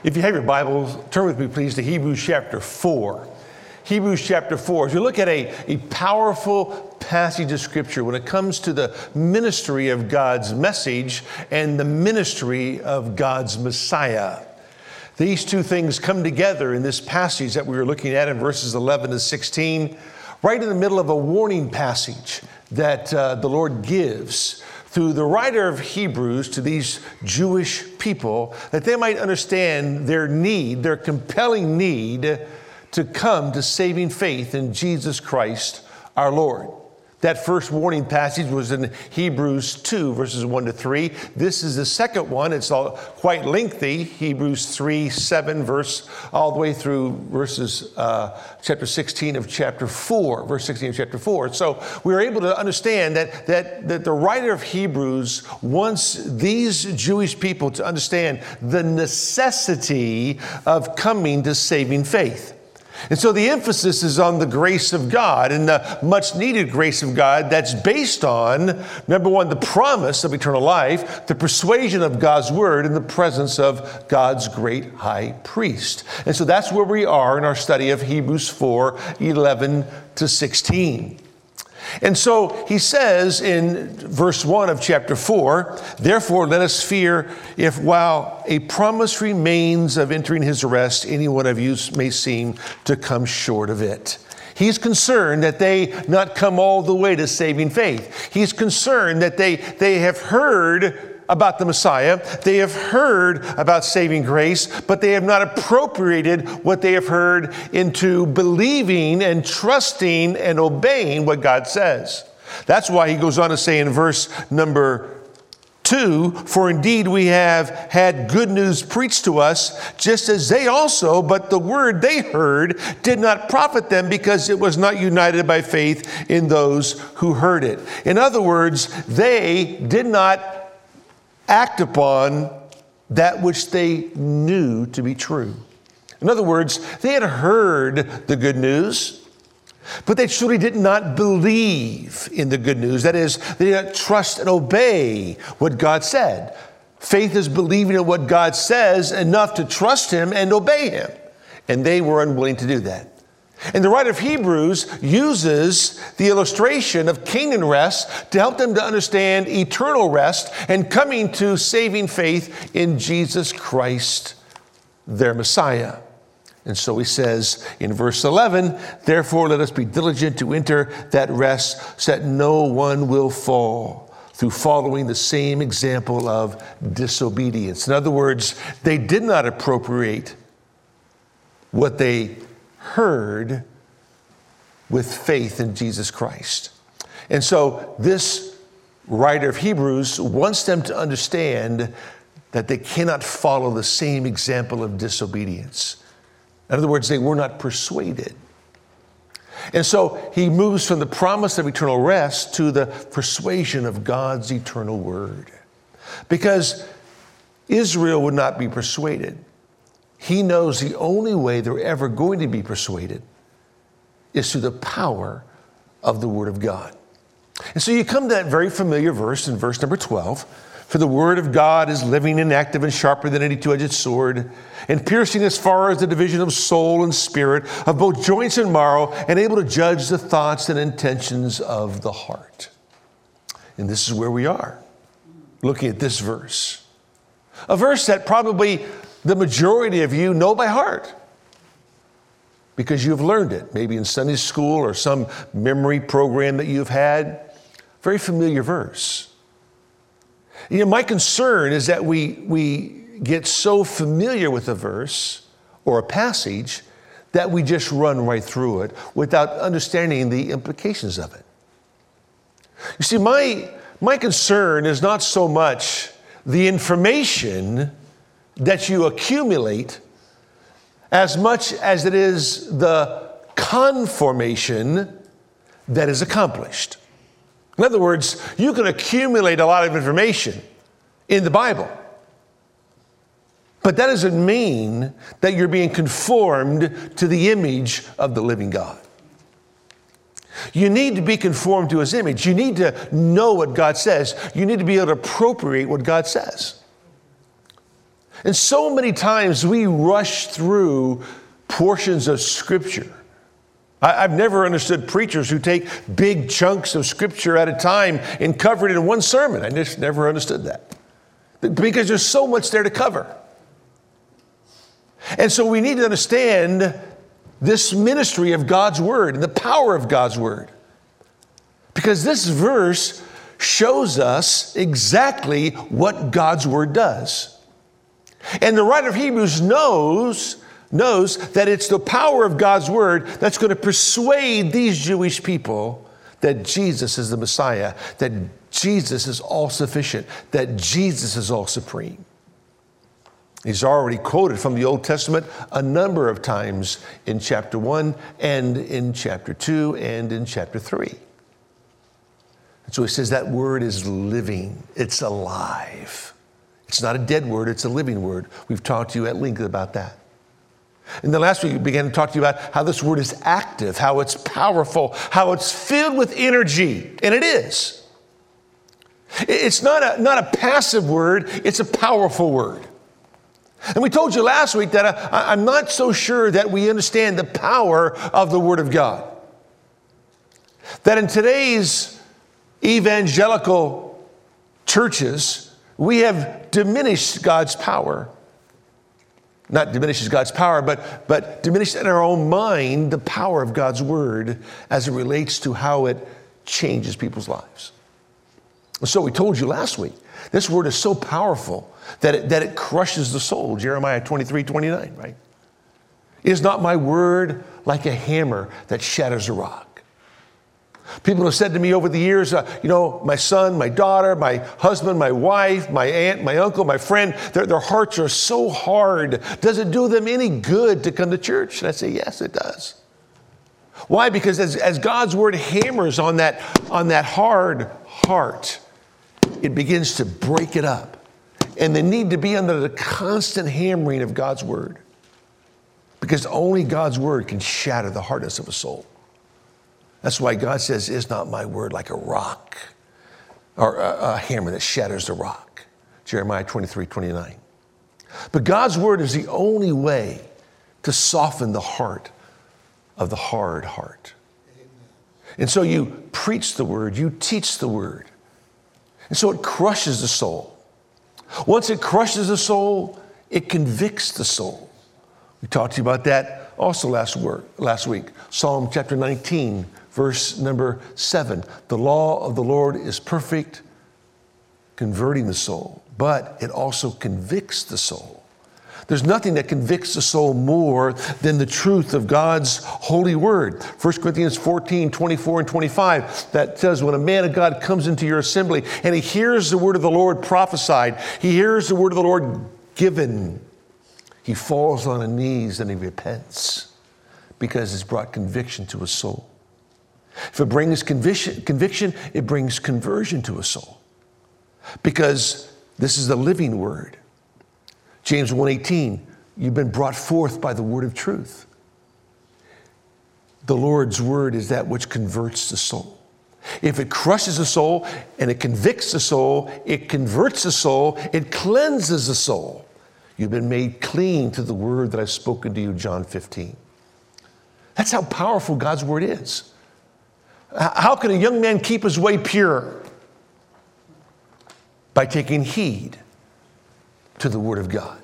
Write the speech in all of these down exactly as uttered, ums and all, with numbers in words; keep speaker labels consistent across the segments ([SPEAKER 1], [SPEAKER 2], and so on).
[SPEAKER 1] If you have your Bibles, turn with me, please, to Hebrews chapter four. Hebrews chapter four. As you look at a, a powerful passage of Scripture when it comes to the ministry of God's message and the ministry of God's Messiah. These two things come together in this passage that we were looking at in verses eleven to sixteen, right in the middle of a warning passage that uh, the Lord gives through the writer of Hebrews to these Jewish people, that they might understand their need, their compelling need to come to saving faith in Jesus Christ our Lord. That first warning passage was in Hebrews two, verses one to three. This is the second one. It's all quite lengthy. Hebrews three, seven, verse, all the way through verses, uh, chapter sixteen of chapter four, verse sixteen of chapter four. So we are able to understand that, that, that the writer of Hebrews wants these Jewish people to understand the necessity of coming to saving faith. And so the emphasis is on the grace of God and the much needed grace of God that's based on, number one, the promise of eternal life, the persuasion of God's word, and the presence of God's great high priest. And so that's where we are in our study of Hebrews four, eleven to sixteen. And so he says in verse one of chapter four, therefore let us fear if while a promise remains of entering his rest, any one of you may seem to come short of it. He's concerned that they not come all the way to saving faith. He's concerned that they, they have heard about the Messiah. They have heard about saving grace, but they have not appropriated what they have heard into believing and trusting and obeying what God says. That's why he goes on to say in verse number two, for indeed we have had good news preached to us, just as they also, but the word they heard did not profit them because it was not united by faith in those who heard it. In other words, they did not act upon that which they knew to be true. In other words, they had heard the good news, but they truly did not believe in the good news. That is, they did not trust and obey what God said. Faith is believing in what God says enough to trust him and obey him. And they were unwilling to do that. And the writer of Hebrews uses the illustration of Canaan rest to help them to understand eternal rest and coming to saving faith in Jesus Christ, their Messiah. And so he says in verse eleven, therefore let us be diligent to enter that rest so that no one will fall through following the same example of disobedience. In other words, they did not appropriate what they heard with faith in Jesus Christ. And so this writer of Hebrews wants them to understand that they cannot follow the same example of disobedience. In other words, they were not persuaded. And so he moves from the promise of eternal rest to the persuasion of God's eternal word. Because Israel would not be persuaded. He knows the only way they're ever going to be persuaded is through the power of the Word of God. And so you come to that very familiar verse in verse number twelve. For the Word of God is living and active and sharper than any two-edged sword, and piercing as far as the division of soul and spirit, of both joints and marrow, and able to judge the thoughts and intentions of the heart. And this is where we are, looking at this verse. A verse that probably the majority of you know by heart because you've learned it, maybe in Sunday school or some memory program that you've had. Very familiar verse. You know, my concern is that we, we get so familiar with a verse or a passage that we just run right through it without understanding the implications of it. You see, my, my concern is not so much the information that you accumulate as much as it is the conformation that is accomplished. In other words, you can accumulate a lot of information in the Bible, but that doesn't mean that you're being conformed to the image of the living God. You need to be conformed to his image. You need to know what God says. You need to be able to appropriate what God says. And so many times we rush through portions of Scripture. I, I've never understood preachers who take big chunks of Scripture at a time and cover it in one sermon. I just never understood that. Because there's so much there to cover. And so we need to understand this ministry of God's Word and the power of God's Word. Because this verse shows us exactly what God's Word does. And the writer of Hebrews knows, knows that it's the power of God's Word that's going to persuade these Jewish people that Jesus is the Messiah, that Jesus is all sufficient, that Jesus is all supreme. He's already quoted from the Old Testament a number of times in chapter one and in chapter two and in chapter three. And so he says that word is living. It's alive. It's not a dead word. It's a living word. We've talked to you at length about that. And then last week we began to talk to you about how this word is active, how it's powerful, how it's filled with energy. And it is. It's not a, not a passive word. It's a powerful word. And we told you last week that I, I'm not so sure that we understand the power of the Word of God. That in today's evangelical churches, we have diminished God's power. Not diminishes God's power, but, but diminished in our own mind the power of God's Word as it relates to how it changes people's lives. And so we told you last week, this word is so powerful that it, that it crushes the soul. Jeremiah twenty-three twenty-nine, right? Is not my word like a hammer that shatters a rock? People have said to me over the years, uh, you know, my son, my daughter, my husband, my wife, my aunt, my uncle, my friend, their, their hearts are so hard. Does it do them any good to come to church? And I say, yes, it does. Why? Because as, as God's word hammers on that, on that hard heart, it begins to break it up. And they need to be under the constant hammering of God's word. Because only God's word can shatter the hardness of a soul. That's why God says, is not my word like a rock or a, a hammer that shatters the rock? Jeremiah twenty-three twenty-nine. But God's word is the only way to soften the heart of the hard heart. And so you preach the word, you teach the word. And so it crushes the soul. Once it crushes the soul, it convicts the soul. We talked to you about that also last, word, last week. Psalm chapter nineteen, verse number seven. The law of the Lord is perfect, converting the soul, but it also convicts the soul. There's nothing that convicts the soul more than the truth of God's holy word. First Corinthians fourteen, twenty-four and twenty-five, that says when a man of God comes into your assembly and he hears the word of the Lord prophesied, he hears the word of the Lord given, he falls on his knees and he repents because it's brought conviction to his soul. If it brings conviction, conviction, it brings conversion to a soul because this is the living word. James one eighteen, you've been brought forth by the word of truth. The Lord's word is that which converts the soul. If it crushes the soul and it convicts the soul, it converts the soul, it cleanses the soul. You've been made clean to the word that I've spoken to you, John fifteen. That's how powerful God's word is. How can a young man keep his way pure? By taking heed to the word of God.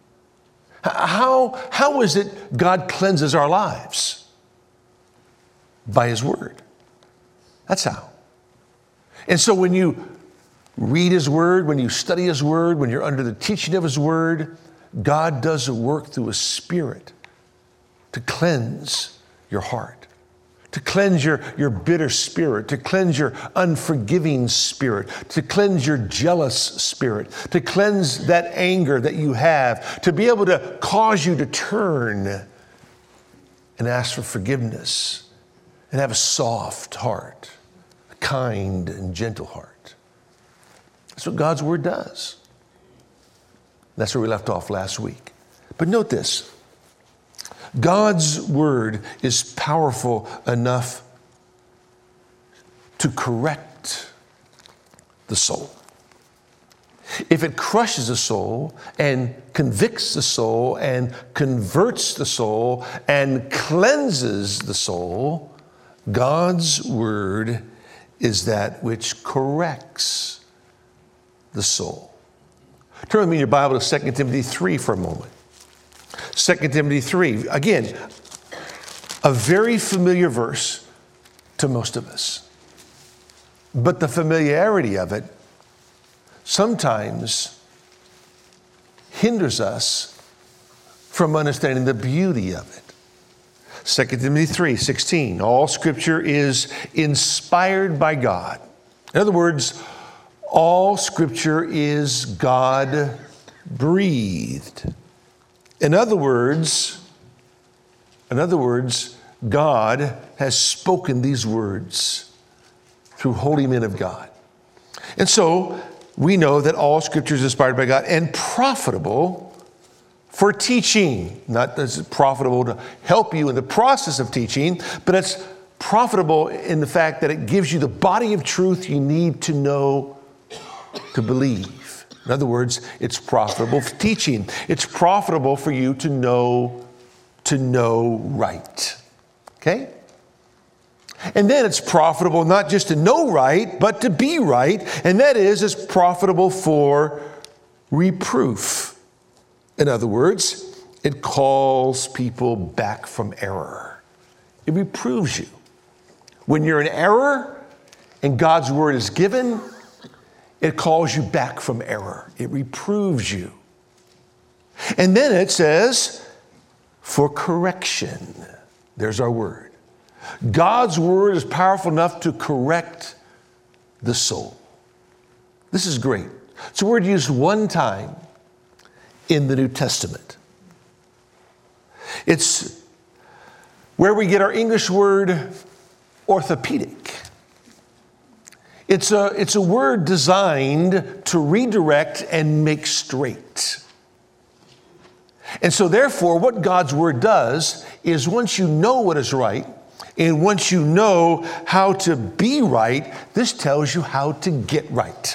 [SPEAKER 1] How, how is it God cleanses our lives? By his word. That's how. And so when you read his word, when you study his word, when you're under the teaching of his word, God does a work through his spirit to cleanse your heart, to cleanse your, your bitter spirit, to cleanse your unforgiving spirit, to cleanse your jealous spirit, to cleanse that anger that you have, to be able to cause you to turn and ask for forgiveness and have a soft heart, a kind and gentle heart. That's what God's word does. That's where we left off last week. But note this. God's word is powerful enough to correct the soul. if it crushes the soul and convicts the soul and converts the soul and cleanses the soul, God's word is that which corrects the soul. Turn with me in your Bible to Second Timothy three for a moment. Second Timothy three, again, a very familiar verse to most of us. But the familiarity of it sometimes hinders us from understanding the beauty of it. Second Timothy three sixteen, all scripture is inspired by God. In other words, all scripture is God breathed. In other words, in other words, God has spoken these words through holy men of God. And so we know that all scripture is inspired by God and profitable for teaching. Not that it's profitable to help you in the process of teaching, but it's profitable in the fact that it gives you the body of truth you need to know to believe. In other words, it's profitable for teaching. It's profitable for you to know, to know right. Okay? And then it's profitable not just to know right, but to be right. And that is, it's profitable for reproof. In other words, it calls people back from error. It reproves you. When you're in error and God's word is given, it calls you back from error. It reproves you. And then it says, for correction. There's our word. God's word is powerful enough to correct the soul. This is great. It's a word used one time in the New Testament. It's where we get our English word orthopedic. It's a, it's a word designed to redirect and make straight. And so therefore, what God's word does is once you know what is right, and once you know how to be right, this tells you how to get right.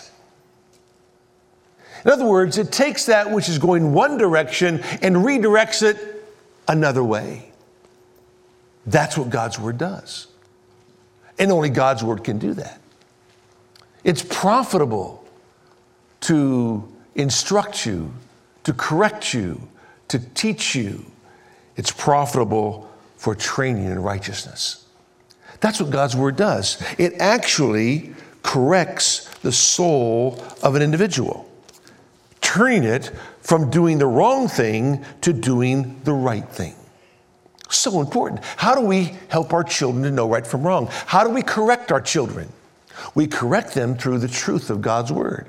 [SPEAKER 1] In other words, it takes that which is going one direction and redirects it another way. That's what God's word does. And only God's word can do that. It's profitable to instruct you, to correct you, to teach you. It's profitable for training in righteousness. That's what God's word does. It actually corrects the soul of an individual, turning it from doing the wrong thing to doing the right thing. So important. How do we help our children to know right from wrong? How do we correct our children? We correct them through the truth of God's word,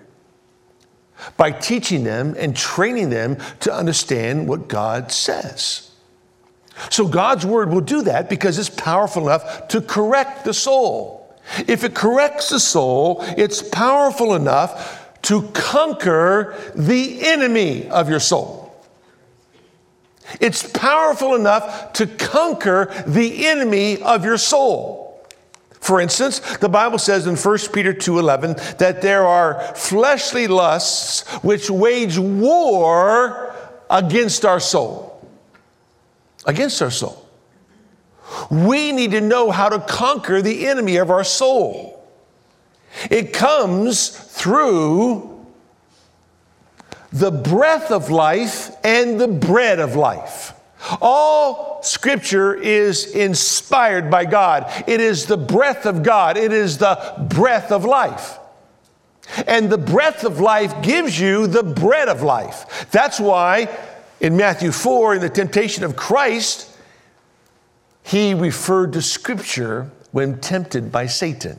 [SPEAKER 1] by teaching them and training them to understand what God says. So God's word will do that because it's powerful enough to correct the soul. If it corrects the soul, it's powerful enough to conquer the enemy of your soul. It's powerful enough to conquer the enemy of your soul. For instance, the Bible says in First Peter two eleven that there are fleshly lusts which wage war against our soul. Against our soul. We need to know how to conquer the enemy of our soul. It comes through the breath of life and the bread of life. All scripture is inspired by God. It is the breath of God. It is the breath of life. And the breath of life gives you the bread of life. That's why in Matthew four, in the temptation of Christ, he referred to scripture when tempted by Satan.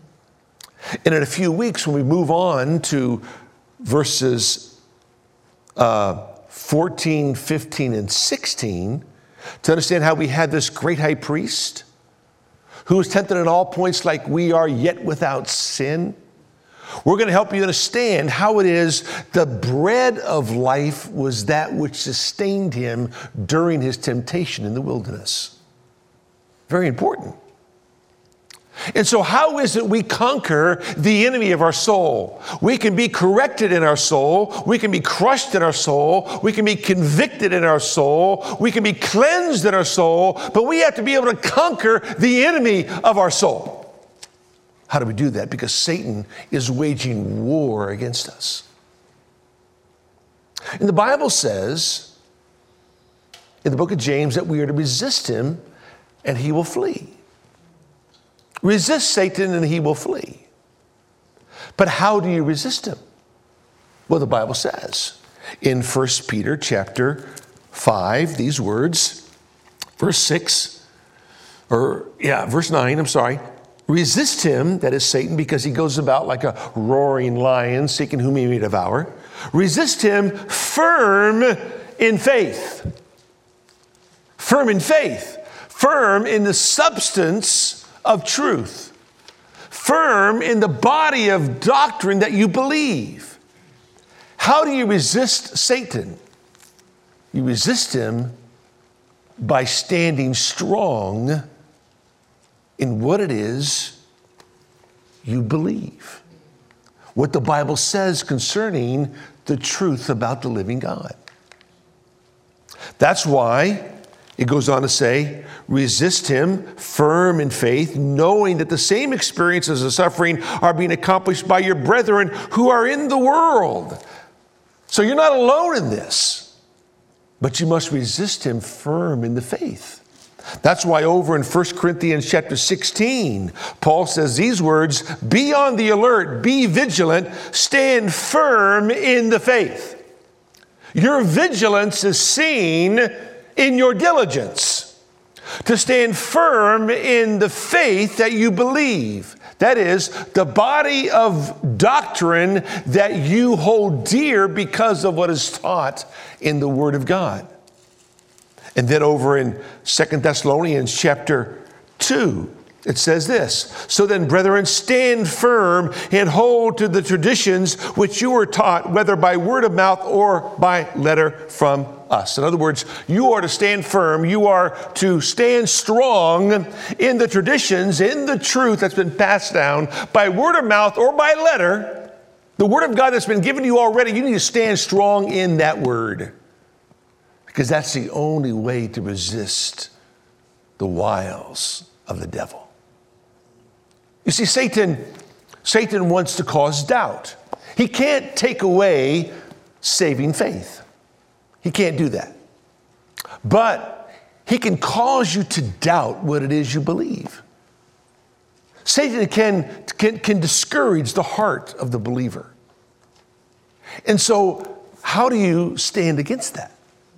[SPEAKER 1] And in a few weeks, when we move on to verses uh, fourteen, fifteen, and sixteen, to understand how we had this great high priest who was tempted in all points like we are, yet without sin, we're going to help you understand how it is the bread of life was that which sustained him during his temptation in the wilderness. Very important. And so how is it we conquer the enemy of our soul? We can be corrected in our soul. We can be crushed in our soul. We can be convicted in our soul. We can be cleansed in our soul. But we have to be able to conquer the enemy of our soul. How do we do that? Because Satan is waging war against us. And the Bible says in the book of James that we are to resist him and he will flee. Resist Satan and he will flee. But how do you resist him? Well, the Bible says in First Peter chapter five, these words, verse six, or yeah, verse nine, I'm sorry. Resist him, that is Satan, because he goes about like a roaring lion seeking whom he may devour. Resist him firm in faith. Firm in faith. Firm in the substance of truth, firm in the body of doctrine that you believe. How do you resist Satan? You resist him by standing strong in what it is you believe, what the Bible says concerning the truth about the living God. That's why it goes on to say, resist him firm in faith, knowing that the same experiences of suffering are being accomplished by your brethren who are in the world. So you're not alone in this, but you must resist him firm in the faith. That's why over in First Corinthians chapter sixteen, Paul says these words, be on the alert, be vigilant, stand firm in the faith. Your vigilance is seen in your diligence to stand firm in the faith that you believe. That is, the body of doctrine that you hold dear because of what is taught in the Word of God. And then over in Second Thessalonians chapter two, it says this, so then, brethren, stand firm and hold to the traditions which you were taught, whether by word of mouth or by letter from us. In other words, you are to stand firm. You are to stand strong in the traditions, in the truth that's been passed down by word of mouth or by letter. The word of God that's been given to you already, you need to stand strong in that word, because that's the only way to resist the wiles of the devil. You see, Satan, Satan wants to cause doubt. He can't take away saving faith. He can't do that. But he can cause you to doubt what it is you believe. Satan can, can, can discourage the heart of the believer. And so, how do you stand against that?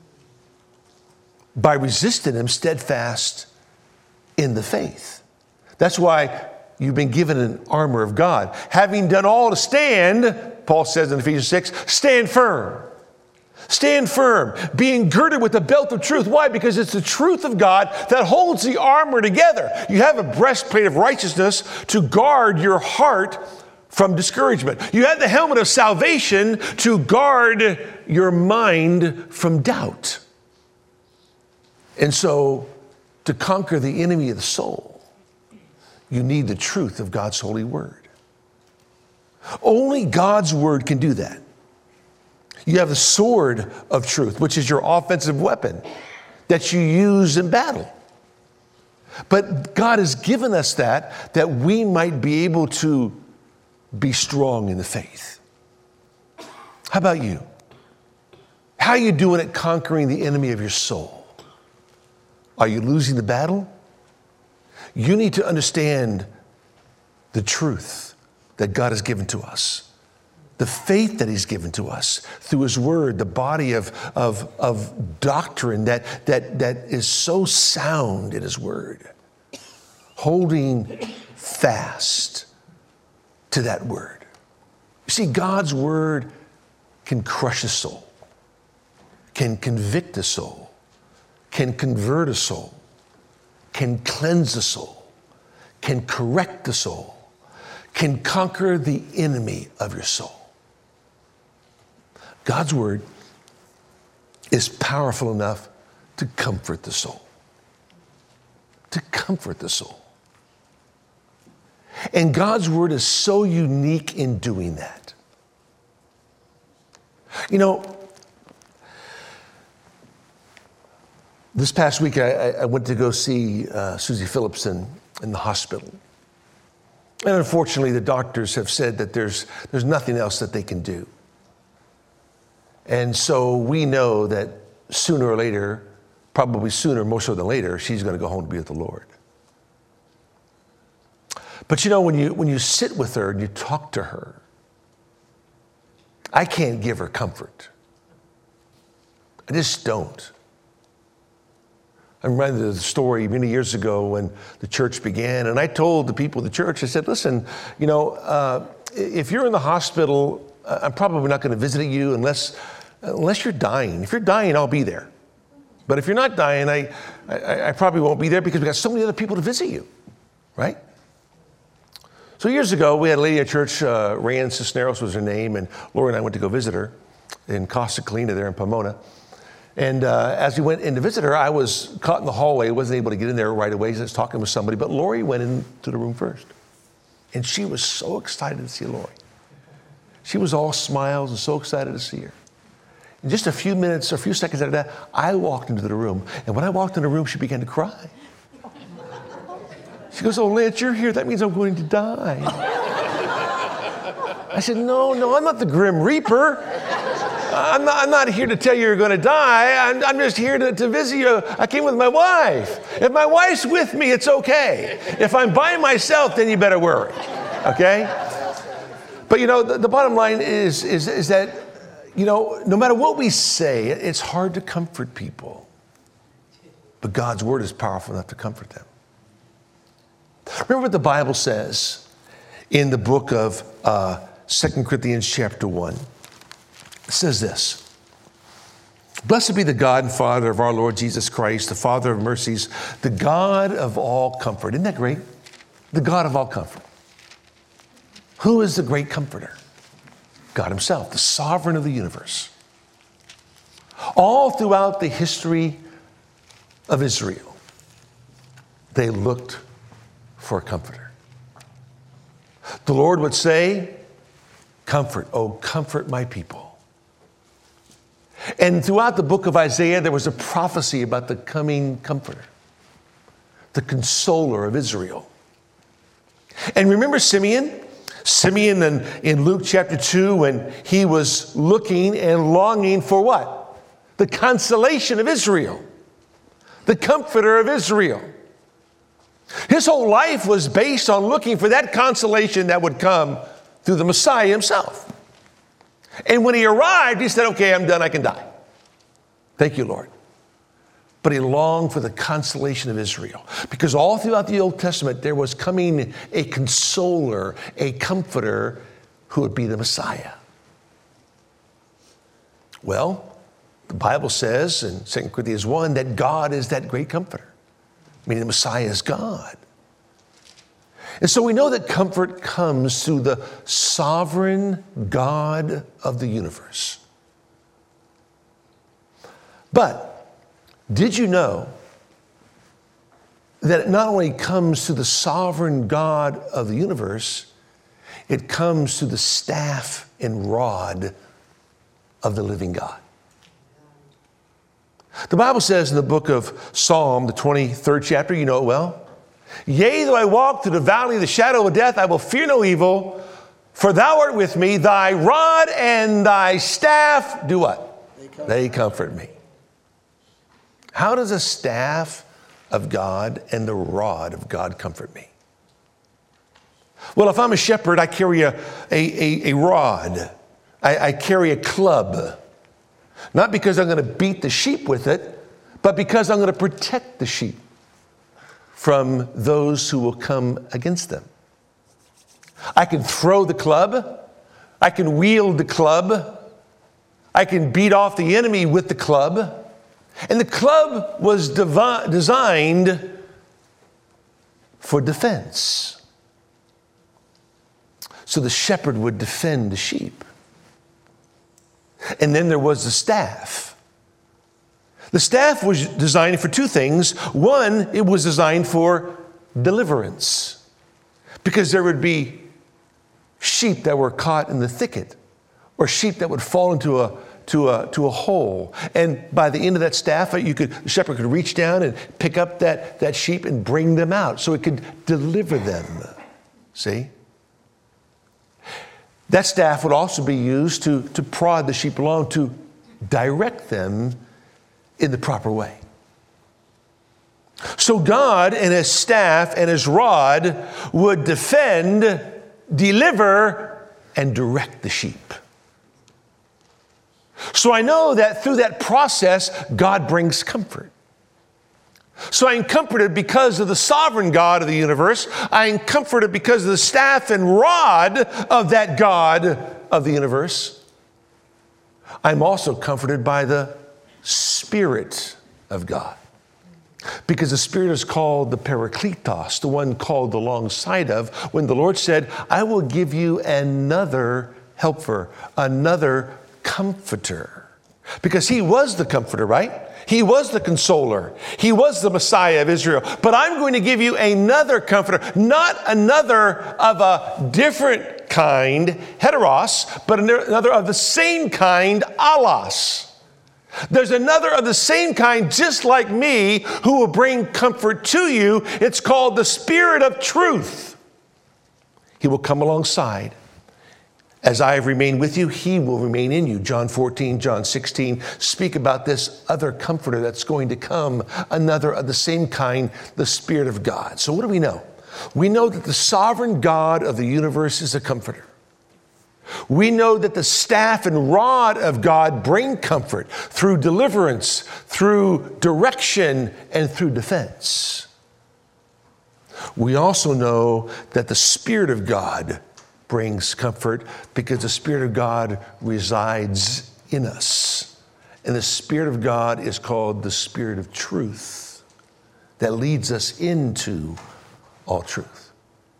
[SPEAKER 1] By resisting him steadfast in the faith. That's why you've been given an armor of God. Having done all to stand, Paul says in Ephesians six, stand firm. Stand firm, being girded with the belt of truth. Why? Because it's the truth of God that holds the armor together. You have a breastplate of righteousness to guard your heart from discouragement. You have the helmet of salvation to guard your mind from doubt. And so, to conquer the enemy of the soul, you need the truth of God's holy word. Only God's word can do that. You have the sword of truth, which is your offensive weapon that you use in battle. But God has given us that, that we might be able to be strong in the faith. How about you? How are you doing at conquering the enemy of your soul? Are you losing the battle? You need to understand the truth that God has given to us, the faith that he's given to us through his word, the body of, of, of doctrine that, that, that is so sound in his word, holding fast to that word. You see, God's word can crush a soul, can convict a soul, can convert a soul, can cleanse a soul, can correct the soul, can conquer the enemy of your soul. God's word is powerful enough to comfort the soul. To comfort the soul. And God's word is so unique in doing that. You know, this past week I, I went to go see uh, Susie Phillipson in the hospital. And unfortunately, the doctors have said that there's, there's nothing else that they can do. And so we know that sooner or later, probably sooner, more so than later, she's going to go home to be with the Lord. But you know, when you, when you sit with her and you talk to her, I can't give her comfort. I just don't. I'm reminded of the story many years ago when the church began, and I told the people of the church, I said, listen, you know, uh, if you're in the hospital, I'm probably not going to visit you unless, unless you're dying. If you're dying, I'll be there. But if you're not dying, I, I, I probably won't be there because we got so many other people to visit you, right? So years ago, we had a lady at church, uh, Rand Cisneros was her name, and Lori and I went to go visit her in Costa Colina there in Pomona. And uh, as we went in to visit her, I was caught in the hallway, wasn't able to get in there right away. I was talking with somebody, but Lori went into the room first. And she was so excited to see Lori. She was all smiles and so excited to see her. In just a few minutes, or a few seconds after that, I walked into the room. And when I walked in the room, she began to cry. She goes, oh, Lance, you're here. That means I'm going to die. I said, no, no, I'm not the Grim Reaper. I'm not, I'm not here to tell you you're going to die. I'm, I'm just here to, to visit you. I came with my wife. If my wife's with me, it's okay. If I'm by myself, then you better worry. Okay? But, you know, the, the bottom line is, is, is that, you know, no matter what we say, it's hard to comfort people. But God's word is powerful enough to comfort them. Remember what the Bible says in the book of uh, Second Corinthians chapter one. It says this: blessed be the God and Father of our Lord Jesus Christ, the Father of mercies, the God of all comfort. Isn't that great? The God of all comfort. Who is the great comforter? God himself, the sovereign of the universe. All throughout the history of Israel, they looked for a comforter. The Lord would say, comfort, oh, comfort my people. And throughout the book of Isaiah, there was a prophecy about the coming comforter, the consoler of Israel. And remember Simeon? Simeon in, in Luke chapter two, when he was looking and longing for what? The consolation of Israel, the comforter of Israel. His whole life was based on looking for that consolation that would come through the Messiah himself. And when he arrived, he said, okay, I'm done, I can die. Thank you, Lord. But he longed for the consolation of Israel, because all throughout the Old Testament, there was coming a consoler, a comforter who would be the Messiah. Well, the Bible says in Second Corinthians one that God is that great comforter. Meaning the Messiah is God. And so we know that comfort comes through the sovereign God of the universe. But did you know that it not only comes through the sovereign God of the universe, it comes through the staff and rod of the living God? The Bible says in the book of Psalm, the twenty-third chapter, you know it well, yea, though I walk through the valley of the shadow of death, I will fear no evil, for thou art with me, thy rod and thy staff do what? They comfort, they comfort me. How does the staff of God and the rod of God comfort me? Well, if I'm a shepherd, I carry a, a, a, a rod. I, I carry a club. Not because I'm going to beat the sheep with it, but because I'm going to protect the sheep from those who will come against them. I can throw the club. I can wield the club. I can beat off the enemy with the club. And the club was devi- designed for defense. So the shepherd would defend the sheep. And then there was the staff. The staff was designed for two things. One, it was designed for deliverance. because there would be sheep that were caught in the thicket, or sheep that would fall into a to a to a hole. And by the end of that staff, you could the shepherd could reach down and pick up that, that sheep and bring them out so it could deliver them. See? That staff would also be used to, to prod the sheep along, to direct them in the proper way. So God and his staff and his rod would defend, deliver, and direct the sheep. So I know that through that process, God brings comfort. So I am comforted because of the sovereign God of the universe. I am comforted because of the staff and rod of that God of the universe. I'm also comforted by the Spirit of God. Because the Spirit is called the Parakletos, the one called alongside of, when the Lord said, I will give you another helper, another comforter. Because he was the comforter, right? He was the consoler. He was the Messiah of Israel. But I'm going to give you another comforter, not another of a different kind, heteros, but another of the same kind, allos. There's another of the same kind, just like me, who will bring comfort to you. It's called the Spirit of truth. He will come alongside. As I have remained with you, he will remain in you. John fourteen, John sixteen speak about this other comforter that's going to come, another of the same kind, the Spirit of God. So what do we know? We know that the sovereign God of the universe is a comforter. We know that the staff and rod of God bring comfort through deliverance, through direction, and through defense. We also know that the Spirit of God brings comfort because the Spirit of God resides in us. And the Spirit of God is called the Spirit of truth that leads us into all truth.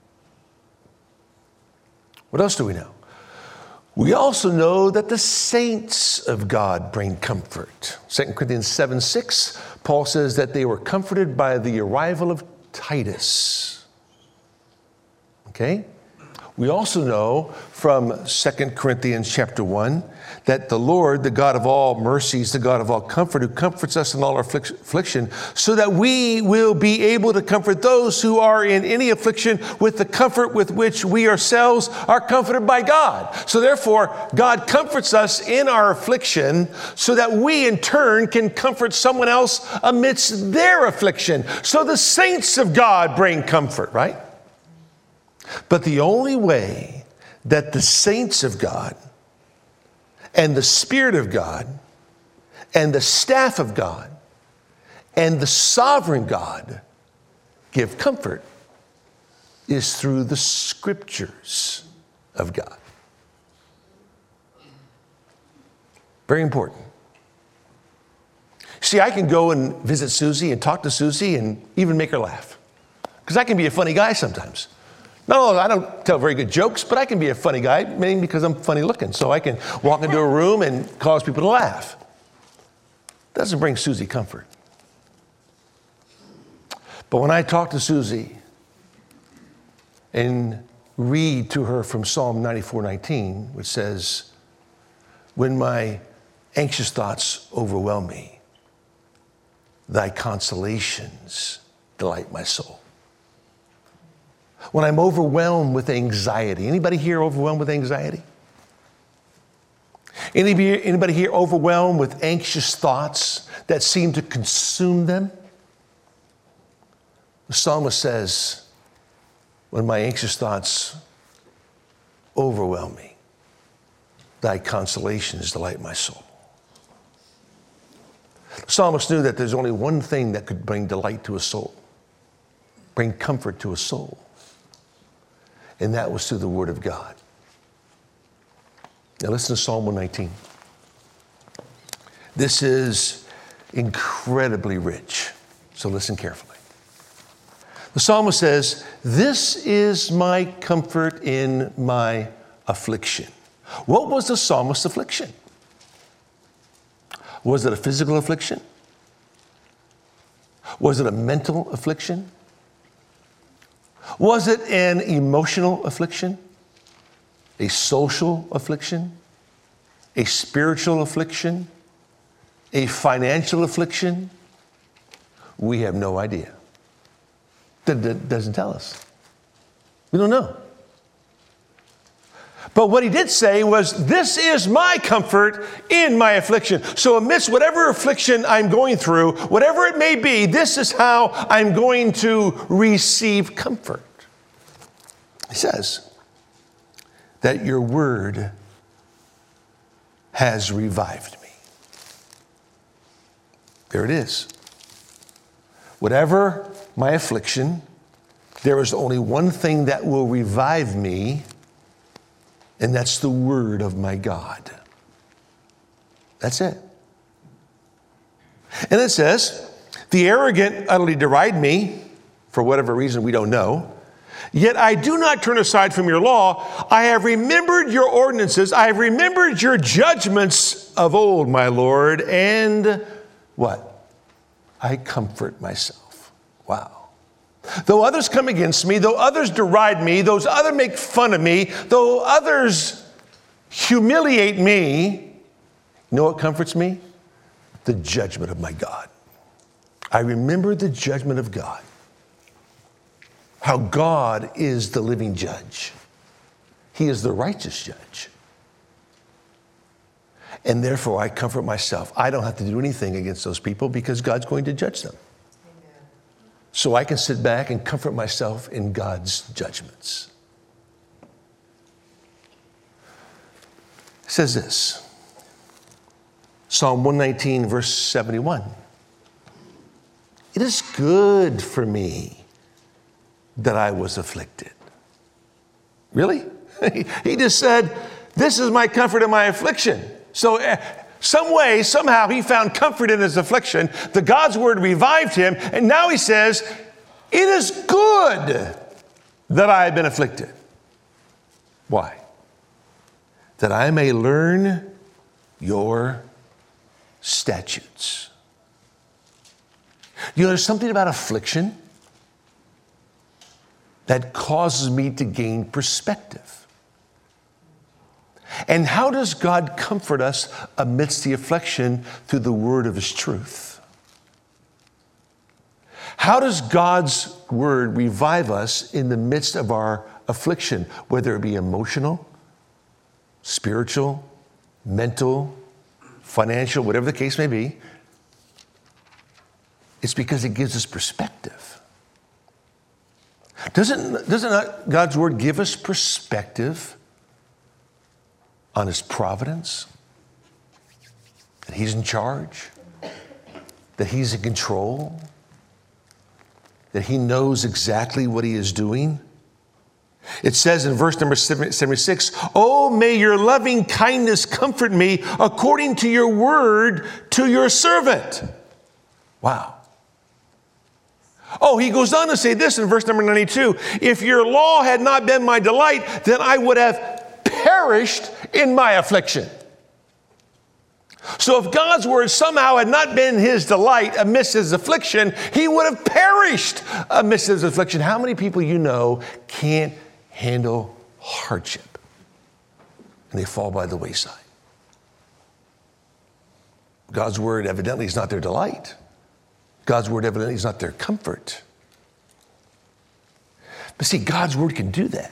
[SPEAKER 1] What else do we know? We also know that the saints of God bring comfort. Second Corinthians seven six, Paul says that they were comforted by the arrival of Titus. Okay? We also know from Second Corinthians chapter one that the Lord, the God of all mercies, the God of all comfort, who comforts us in all our affliction, so that we will be able to comfort those who are in any affliction with the comfort with which we ourselves are comforted by God. So therefore, God comforts us in our affliction so that we in turn can comfort someone else amidst their affliction. So the saints of God bring comfort, right? But the only way that the saints of God and the Spirit of God and the staff of God and the sovereign God give comfort is through the scriptures of God. Very important. See, I can go and visit Susie and talk to Susie and even make her laugh, because I can be a funny guy sometimes. No, I don't tell very good jokes, but I can be a funny guy, mainly because I'm funny looking. So I can walk into a room and cause people to laugh. Doesn't bring Susie comfort. But when I talk to Susie and read to her from Psalm ninety-four nineteen, which says, when my anxious thoughts overwhelm me, thy consolations delight my soul. When I'm overwhelmed with anxiety. Anybody here overwhelmed with anxiety? Anybody, anybody here overwhelmed with anxious thoughts that seem to consume them? The psalmist says, when my anxious thoughts overwhelm me, thy consolations delight my soul. The psalmist knew that there's only one thing that could bring delight to a soul, bring comfort to a soul. And that was through the Word of God. Now listen to Psalm one nineteen. This is incredibly rich, so listen carefully. The psalmist says, this is my comfort in my affliction. What was the psalmist's affliction? Was it a physical affliction? Was it a mental affliction? Was it an emotional affliction? A social affliction? A spiritual affliction? A financial affliction? We have no idea. That doesn't tell us. We don't know. But what he did say was, this is my comfort in my affliction. So amidst whatever affliction I'm going through, whatever it may be, this is how I'm going to receive comfort. He says that your word has revived me. There it is. Whatever my affliction, there is only one thing that will revive me, and that's the word of my God. That's it. And it says, the arrogant utterly deride me, for whatever reason we don't know. Yet I do not turn aside from your law. I have remembered your ordinances. I have remembered your judgments of old, my Lord. And what? I comfort myself. Wow. Though others come against me, though others deride me, those others make fun of me, though others humiliate me, you know what comforts me? The judgment of my God. I remember the judgment of God. How God is the living judge. He is the righteous judge. And therefore I comfort myself. I don't have to do anything against those people because God's going to judge them. So I can sit back and comfort myself in God's judgments. It says this, Psalm one nineteen, verse seventy-one. It is good for me that I was afflicted. Really? He just said, this is my comfort in my affliction. So uh, some way, somehow he found comfort in his affliction. The God's word revived him. And now he says, it is good that I have been afflicted. Why? That I may learn your statutes. You know, there's something about affliction that causes me to gain perspective. And how does God comfort us amidst the affliction? Through the word of his truth. How does God's word revive us in the midst of our affliction, whether it be emotional, spiritual, mental, financial, whatever the case may be? It's because it gives us perspective. Doesn't, doesn't God's word give us perspective on his providence? That he's in charge? That he's in control? That he knows exactly what he is doing? It says in verse number seventy-six, oh, may your loving kindness comfort me according to your word to your servant. Wow. Oh, he goes on to say this in verse number ninety-two. If your law had not been my delight, then I would have perished in my affliction. So if God's word somehow had not been his delight amidst his affliction, he would have perished amidst his affliction. How many people you know can't handle hardship and they fall by the wayside? God's word evidently is not their delight. God's word evidently is not their comfort. But see, God's word can do that.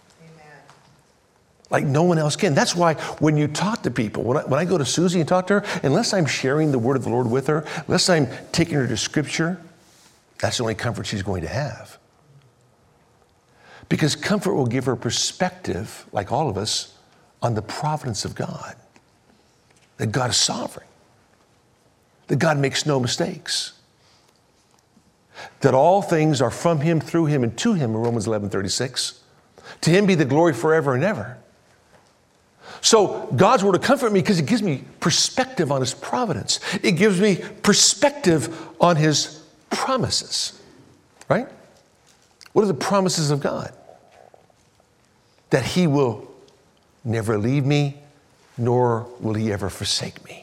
[SPEAKER 1] Like no one else can. That's why when you talk to people, when I, when I go to Susie and talk to her, unless I'm sharing the word of the Lord with her, unless I'm taking her to scripture, that's the only comfort she's going to have. Because comfort will give her perspective, like all of us, on the providence of God. That God is sovereign. That God makes no mistakes. That all things are from him, through him, and to him in Romans eleven thirty-six. To him be the glory forever and ever. So God's word will comfort me because it gives me perspective on his providence. It gives me perspective on his promises, right? What are the promises of God? That he will never leave me, nor will he ever forsake me.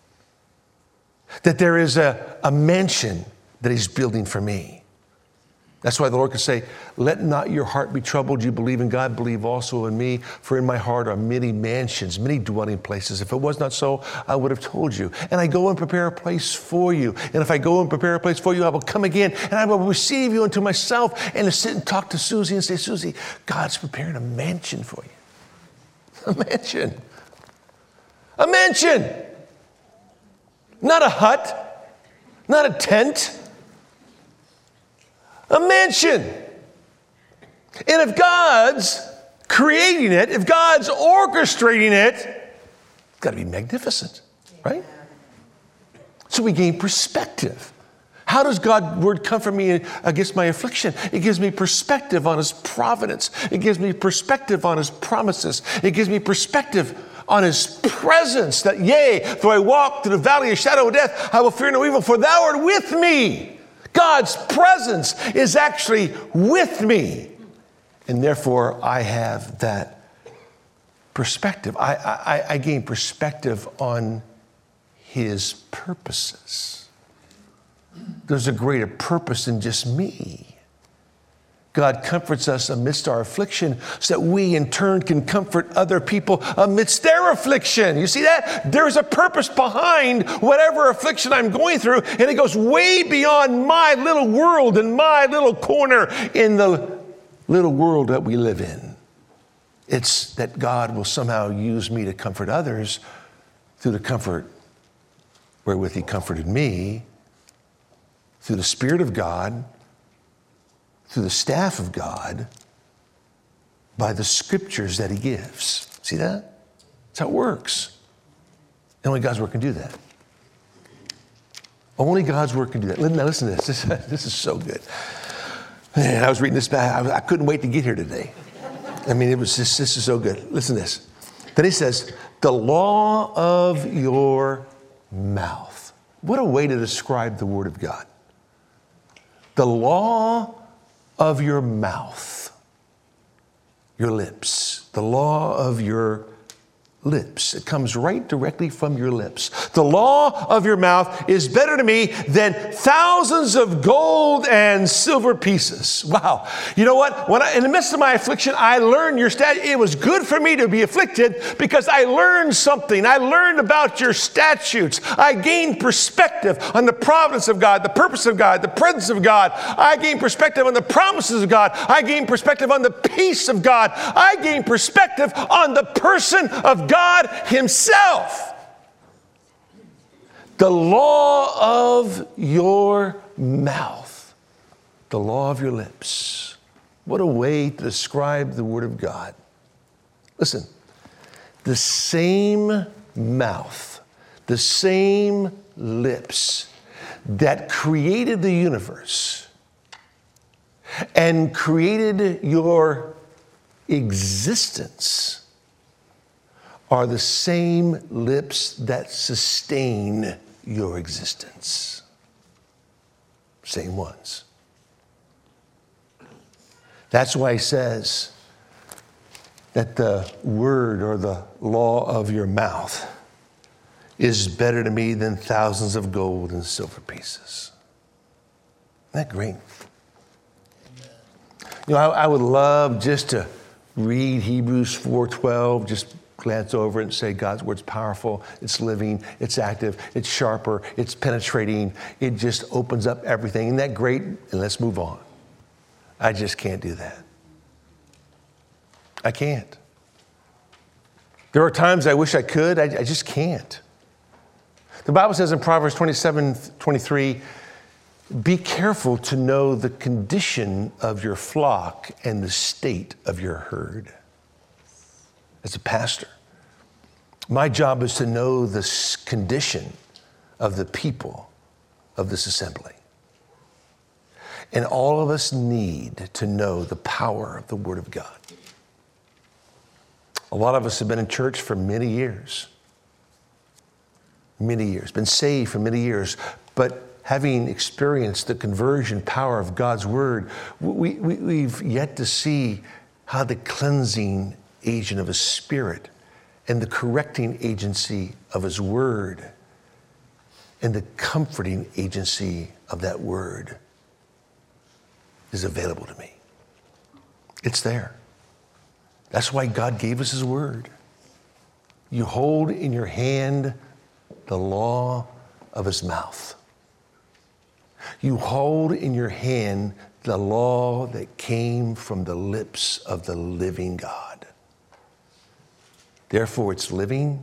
[SPEAKER 1] That there is a, a mansion that he's building for me. That's why the Lord can say, let not your heart be troubled. You believe in God, believe also in me. For in my heart are many mansions, many dwelling places. If it was not so, I would have told you. And I go and prepare a place for you. And if I go and prepare a place for you, I will come again and I will receive you unto myself, and to sit and talk to Susie and say, Susie, God's preparing a mansion for you. A mansion. A mansion. Not a hut. Not a tent. A mansion. And if God's creating it, if God's orchestrating it, it's got to be magnificent, right? So we gain perspective. How does God's word comfort me against my affliction? It gives me perspective on his providence. It gives me perspective on his promises. It gives me perspective on his presence, that yea, though I walk through the valley of shadow of death, I will fear no evil, for thou art with me. God's presence is actually with me. And therefore, I have that perspective. I, I, I gain perspective on his purposes. There's a greater purpose than just me. God comforts us amidst our affliction so that we in turn can comfort other people amidst their affliction. You see that? There's a purpose behind whatever affliction I'm going through, and it goes way beyond my little world and my little corner in the little world that we live in. It's that God will somehow use me to comfort others through the comfort wherewith he comforted me, through the Spirit of God, through the staff of God, by the scriptures that he gives. See that? That's how it works. And only God's word can do that. Only God's word can do that. Now listen to this. This, this is so good. Man, I was reading this back. I, I couldn't wait to get here today. I mean, it was just, this is so good. Listen to this. Then he says, the law of your mouth. What a way to describe the word of God. The law of your mouth, your lips, the law of your lips. It comes right directly from your lips. The law of your mouth is better to me than thousands of gold and silver pieces. Wow. You know what? When I, in the midst of my affliction, I learned your statute. It was good for me to be afflicted because I learned something. I learned about your statutes. I gained perspective on the providence of God, the purpose of God, the presence of God. I gained perspective on the promises of God. I gained perspective on the peace of God. I gained perspective on the person of God himself. The law of your mouth, the law of your lips. What a way to describe the word of God. Listen, the same mouth, the same lips that created the universe and created your existence are the same lips that sustain your existence. Same ones. That's why he says that the word or the law of your mouth is better to me than thousands of gold and silver pieces. Isn't that great? You know, I, I would love just to read Hebrews four twelve, just glance over it and say God's word's powerful, it's living, it's active, it's sharper, it's penetrating, it just opens up everything. Isn't that great? And let's move on. I just can't do that. I can't. There are times I wish I could, I, I just can't. The Bible says in Proverbs twenty-seven twenty-three, be careful to know the condition of your flock and the state of your herd. As a pastor, my job is to know the condition of the people of this assembly. And all of us need to know the power of the Word of God. A lot of us have been in church for many years. Many years, been saved for many years, but having experienced the conversion power of God's Word, we, we, we've yet to see how the cleansing agent of his Spirit and the correcting agency of his Word and the comforting agency of that Word is available to me. It's there. That's why God gave us his word. You hold in your hand the law of his mouth. You hold in your hand the law that came from the lips of the living God. Therefore, it's living,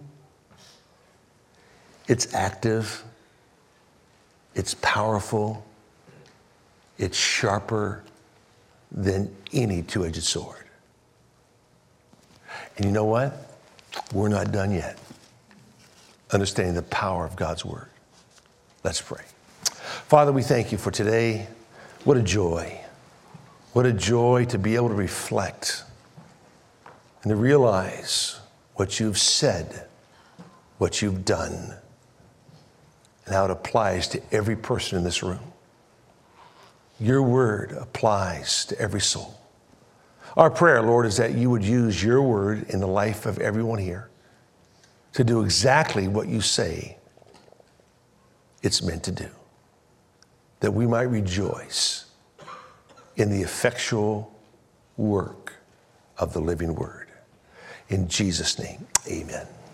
[SPEAKER 1] it's active, it's powerful, it's sharper than any two-edged sword. And you know what? We're not done yet. Understanding the power of God's word. Let's pray. Father, we thank you for today. What a joy. What a joy to be able to reflect and to realize what you've said, what you've done, and how it applies to every person in this room. Your word applies to every soul. Our prayer, Lord, is that you would use your word in the life of everyone here to do exactly what you say it's meant to do, that we might rejoice in the effectual work of the living word. In Jesus' name, amen.